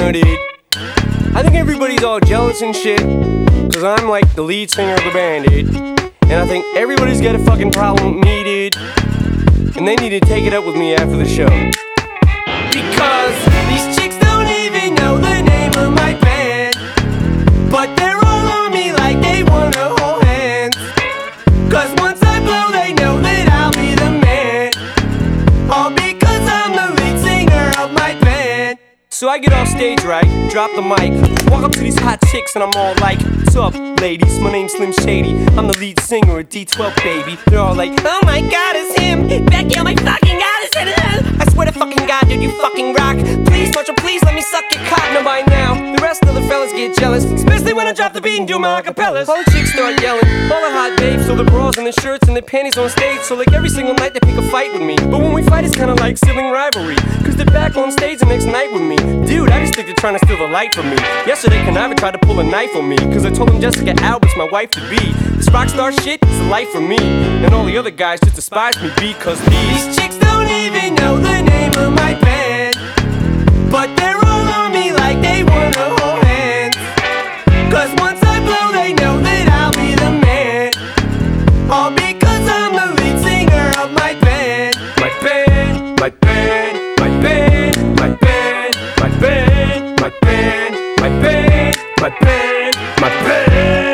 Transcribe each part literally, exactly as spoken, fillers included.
singer, dude. I think everybody's all jealous and shit, cause I'm like the lead singer of the band, dude. And I think everybody's got a fucking problem with me, dude. And they need to take it up with me after the show. Because these chicks don't even know the name of my band, but they're all on me like they wanna hold hands. Cause once I blow they know that I'll be the man, all because I'm the lead singer of my band. So I get off stage right, drop the mic, walk up to these hot chicks and I'm all like, what's up ladies, my name's Slim Shady, I'm the lead singer of D twelve, baby. They're all like, oh my god, it's him, Becky, oh my fucking god, it's him. I swear to fucking god, dude, you fucking rock. Please, Marshall, please let me suck your cock. Now by now, the rest of the fellas get jealous, especially when I drop the beat and do my acapellas. All the chicks start yelling, all the hot babes, so the bras and the shirts and the panties on stage. So like every single night they pick a fight with me, but when we fight it's kinda like sibling rivalry, cause they're back on stage the next night with me. Dude, I just think they're trying to steal the light from me. Yesterday Conniva tried to pull a knife on me, cause I told him Jessica Albert's my wife to be. This rock star shit is a life for me, and all the other guys just despise me because these chicks don't even know the name of my band, but they're all on me like they wanna hold hands. Cause once I blow they know that I'll be the man, all because I'm the lead singer of my band. My band, my band, my band, my band, my band, my band, my band, my band, my band.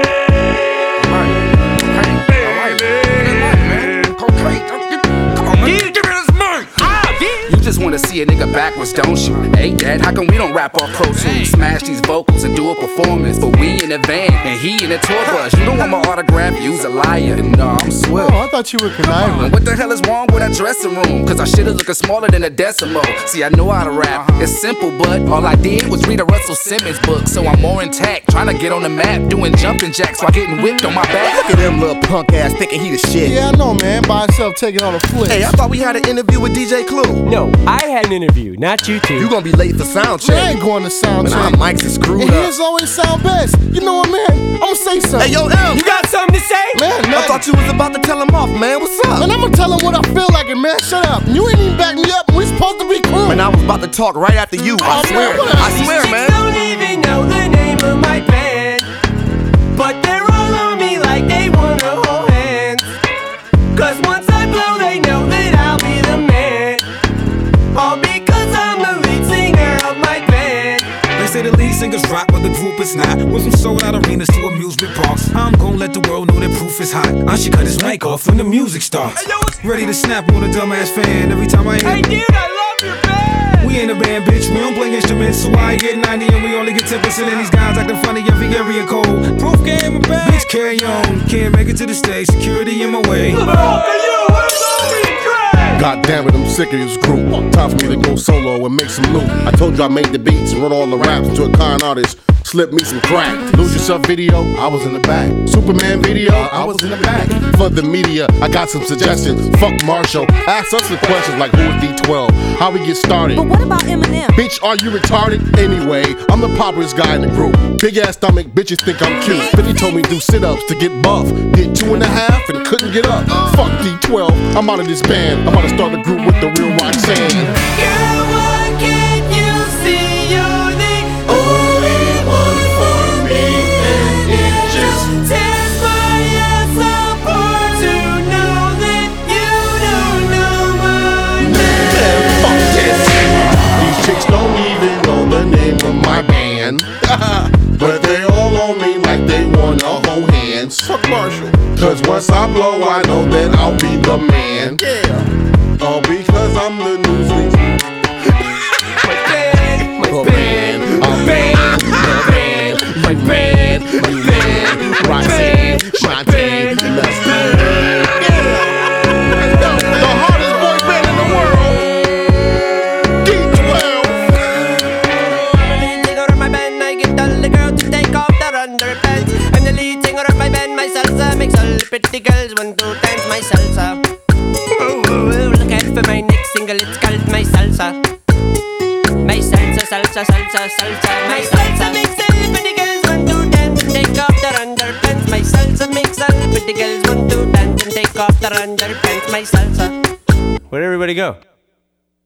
Wanna see a nigga backwards, don't you? Hey dad, how come we don't rap off Pro Tools? Smash these vocals and do a performance, but we in a van and he in a tour bus. You don't want my autograph, you's a liar. No, I'm Swift. Oh, I thought you were conniving. What the hell is wrong with that dressing room? Cause our shit is looking smaller than a decimal. See, I know how to rap, it's simple, but all I did was read a Russell Simmons book. So I'm more intact, trying to get on the map, doing jumping jacks while getting whipped on my back. Look at them little punk ass thinking he the shit. Yeah, I know, man, by himself taking all the flicks. Hey, I thought we had an interview with D J Clue. No, I had an interview, not you two. You gonna be late for sound check. Man, I ain't going to sound Man, check. our mics is screwed and up. his always sound best. You know what, man? I'ma say something. Hey, yo, M, You got something to say? Man, I thought you was about to tell him off, man. What's up? Man, I'ma tell him what I feel like, and man, shut up. You ain't even back me up, and we supposed to be cool. Man, I was about to talk right after you. I Oh, swear. man, what I else? swear, These man. chicks don't even know the name of my band, but they're all on me like they wanna hold hands. Cause once I blow they know that I'll be the man, all because I'm the lead singer of my band. They say the lead singers rock, but the group is not. Went from sold out arenas to amusement parks. I'm gon' let the world know that proof is hot. I should cut his mic off when the music starts. Ready to snap on a dumbass fan every time I hear. Hey dude, I love your band! We ain't a band, bitch, we don't play instruments. So I get ninety and we only get ten percent. And these guys acting funny every area code. Proof game and bad. Bitch, carry on. Can't make it to the stage, security in my way. God damn it, I'm sick of this group. Time for me to go solo and make some loot. I told you I made the beats and wrote all the raps to a con artist. Slip me some crack. Lose Yourself video, I was in the back. Superman video, I was in the back. For the media, I got some suggestions. Fuck Marshall, ask us the questions like who is D twelve? How we get started? But what about Eminem? Bitch, are you retarded? Anyway, I'm the poppiest guy in the group. Big ass stomach, bitches think I'm cute. fifty told me do sit-ups to get buff. Did two and a half and couldn't get up. Fuck D twelve, I'm out of this band. I'm about to start a group with the real Roxanne. Girl, why can't you see you're the only one for me? And it just tears my ass apart to know that you don't know my name. Fuck this. These chicks don't even know the name of my band. But they all on me like they wanna hold hands. Fuck Marshall. Cause once I blow, I know that I'll be the man. Yeah. All because I'm the new thing. My band, my band, my band, my band, my band, my band, Roxanne, Shantae, let's do it. The hardest boy band in the world. D twelve. I'm the lead singer of my band. I get all the girls to take off their underpants. I'm the lead singer of my band. My salsa makes all the pretty girls want to dance my salsa. Ooh, ooh, ooh, look out for my next single. It's called My Salsa. My salsa, salsa, salsa, salsa. My salsa makes all the pretty girls want to dance and take off their underpants. My salsa makes all the pretty girls want to dance and take off their underpants. My salsa. Where'd everybody go?